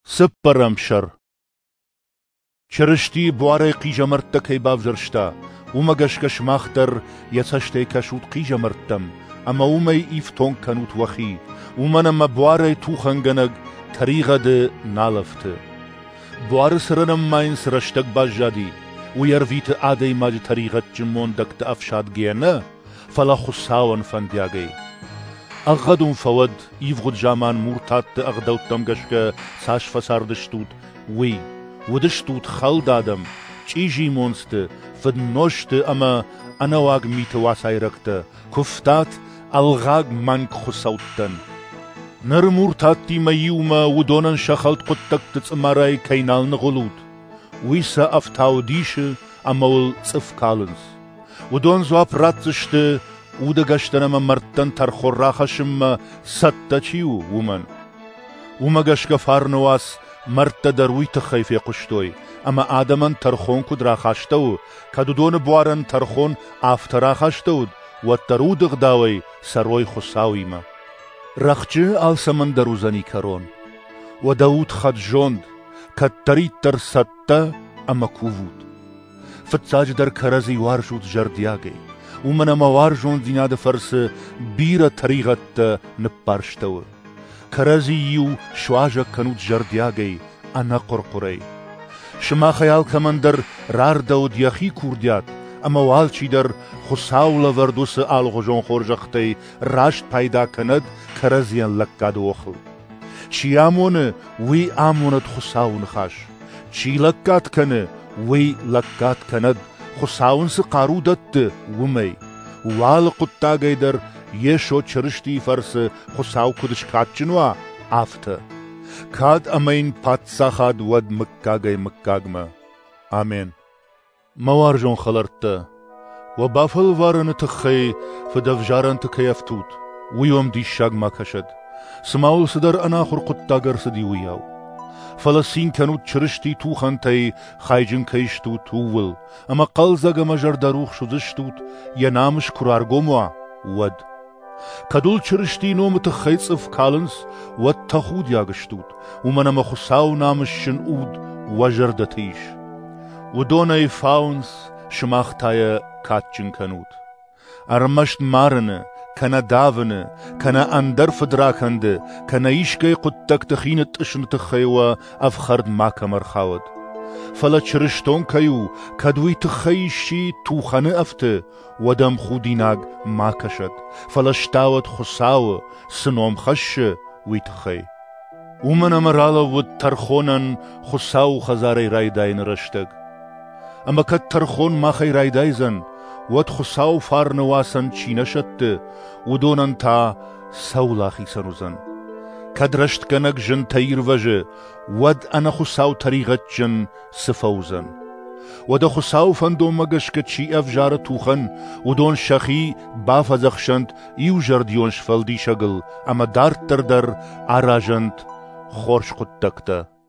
سپرمشر چرشتی بواره قیجا مرتکی بافجرشتا ومگشکش ماختر یتشتی کشود قیجا مرتم اما ومی ایفتون کنوت وخی ومنم بواره توخنگنگ طریقه ده نالفت بواره سرنم ماین سرشتگ باجادی ویرویت آدی ماج طریقت جمون دکت افشاد گیانه فلا خساون فندیاگی اغدون فود يفغد جامان مرتات اغدوت دمگشك ساش فساردشتوت وي ودشتوت خل دادم چيجي مونست فد نوشت اما انا واغ ميت واساي ركت كفتات الغاغ مانك خسوتن نر مرتاتي ميوما ودونن شخلت قدتك تسماراي كينال نغلود ويسا افتاو ديش امول صف كالنس ودون زواب راتشت ودگشتنم مرتن ترخوراخشم ستچیو ومن ومگشک فارنواس مرت دروی تخیف قشتوی اما آدمن ترخون کد راخشتو کدودون بوارن ترخون آفتراخشتود و ترود غداوی سروی خساوی ما رخچه آل سمندرو زنی کرون و داود خد جوند کد تری تر ستا اما کوود فتساج در کرزی وارشود جردیاگی ومن موارجون ديناد فرس بيرة طريقة نبارشتو كرازيو شواجة كنوت جردياغي أنا قرقري شما خيال كمندر رار داود يخي كورديات اما والچي در خساو لوردوس آلغجون خورجختي راشت پايدا كند كرازيان لكاد وخل چي آمون وي آمونت خساو نخاش چي لكاد كن وي لكاد كند خساون سے قارودت ومی وال قطا گیدر یشو چرشتی فرس خساو کدش کاتچنوا آفت کاد امین پاتسا خاد ود مکا گی مکاگما آمین موارجون خلرت و بافل وارن تخی فدفجارن تکیفتوت ویوم دی شاگ ما کشد سماول صدر انا خور قطا گر سدی ویاو فلسطين كانوا تشرشتي توخنتي خايجن كيشتوت هول اما قلزق مجر داروخ شدشتوت ينامش كرارغوموا ود كدول تشرشتي نوم تخيص اف كالنس ود تخود ياغشتوت ومنما خساو نامش شنود وجر دتيش ودوني فاونس شماختايا كاتجن كانوت ارمشت مارن كنا دافن كنا اندر فدراكند كنا يشكي قدتك تخين تشن تخيوا افخرد ماك مرخاود فلا چرشتون كيو كدوي تخيشي توخن افت ودم خوديناغ ما كشد فلا شتاوت خساو سنوم خش ويتخي ومن امرالا ود ترخونن خساو خزاري رايداين رشتگ اما كد ترخون ما خي رايدايزن ود خساو فارنواسن چینشت ودونن تا سولاخی سنوزن کدرشت کنگ جن تیر وجه ود انا خساو طریقت جن سفوزن ود خساو فندو مگش که چی افجار توخن ودون شخی بافزخشند ایو جردیونش فلدی شگل اما دار تر در آراجند خورش قد تکتا